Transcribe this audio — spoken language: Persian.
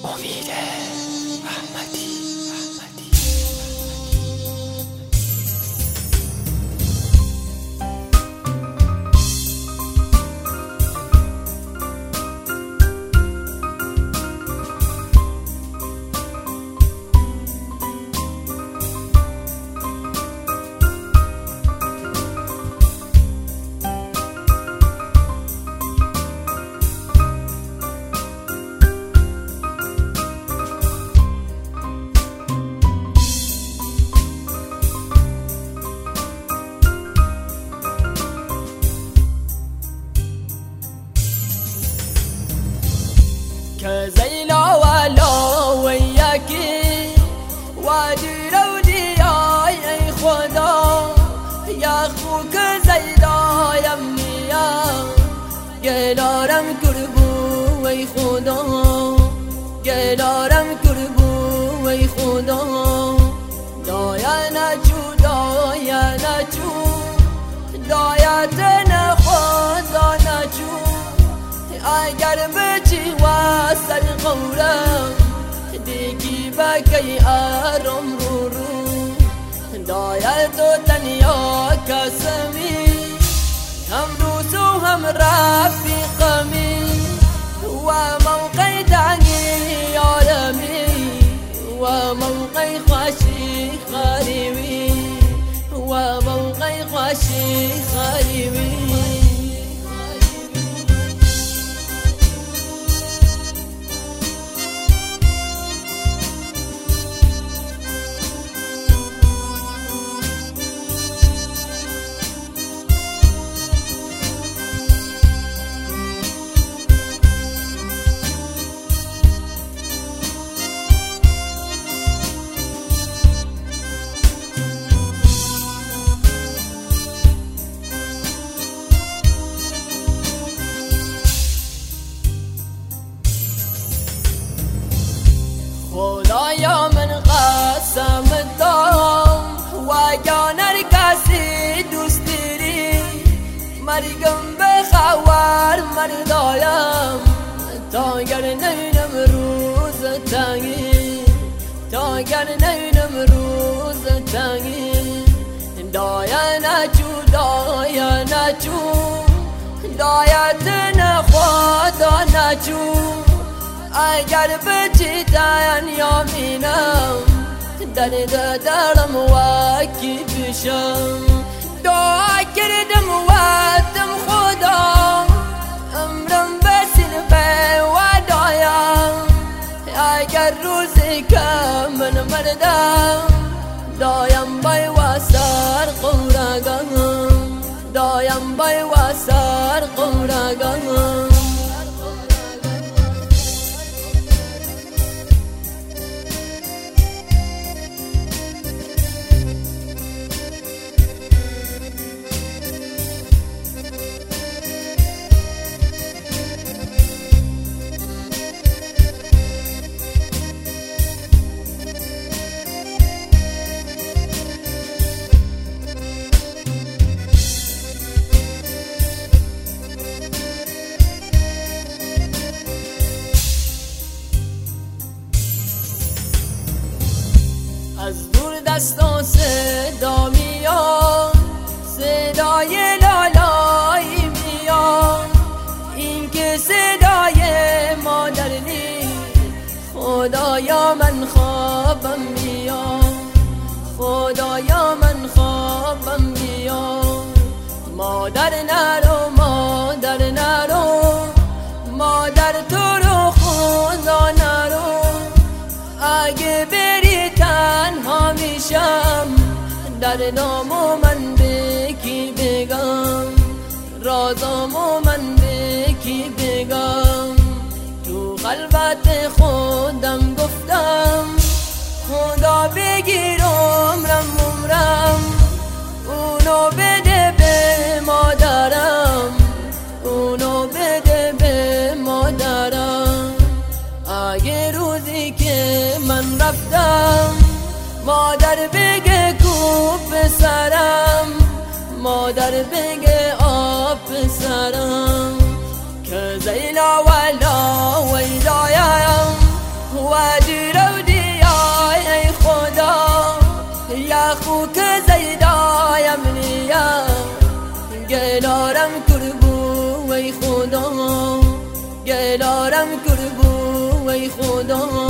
امید احمدی. كزيلا ولا وياكي وادي رودي يا خدا يا خوك زيلا يمني يا دارم كربو وي خدا يا دارم كربو وي خدا دايا نجو دايا نجو دايا تنخدا نجو اگر بچی واسر قورم دیگی بکی آرام رو دایر تو تنیا کسمی هم روز و هم رفیقمی و موقع تنگی آرمی و موقع خوشی خریوی و موقع خوشی خریوی خدایا من قسم دارم و اگر کسی دوست داری مرگم بخوار مردایم تا گر نینم روز تنگی تا گر نینم روز تنگی دایا نچو دایا نچو دایت نخوادا نچو اگر بچی تاین یامینم درم واکی بشم دعا کردم واتم خدا امرم بسین به ودایم اگر روزی که من مردم دایم بای واسر قورگم دایم بای واسر قورگم از دور دستا صدا میاد صدای لالایی میاد این که صدای مادر نیست خدایا من خوابم میاد خدایا من خوابم میاد مادر نرو مادر نرو مادر تو رو خدا نرو اگه بری تنها میشم در نامو من به کی بگم رازامو من به کی بگم تو خلوت خودم گفتم خدا بگیر عمرم اونو بده به مادرم اونو بده به مادرم اگه روزی که من رفتم مادر بگه کوب سرم مادر بگه آب سرم که زیلا ولا ویدایم خدا